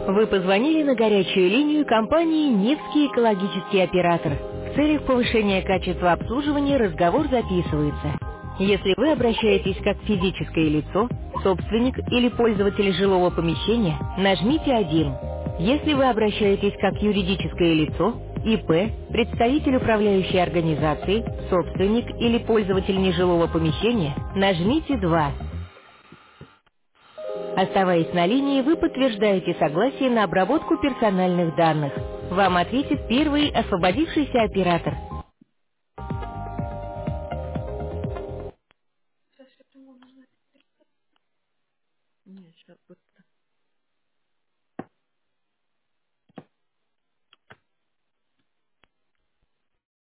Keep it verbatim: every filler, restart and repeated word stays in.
Вы позвонили на горячую линию компании «Невский экологический оператор». В целях повышения качества обслуживания разговор записывается. Если вы обращаетесь как физическое лицо, собственник или пользователь жилого помещения, нажмите один. Если вы обращаетесь как юридическое лицо, И П, представитель управляющей организации, собственник или пользователь нежилого помещения, нажмите два. Оставаясь на линии, вы подтверждаете согласие на обработку персональных данных. Вам ответит первый освободившийся оператор. Нет, сейчас быстро.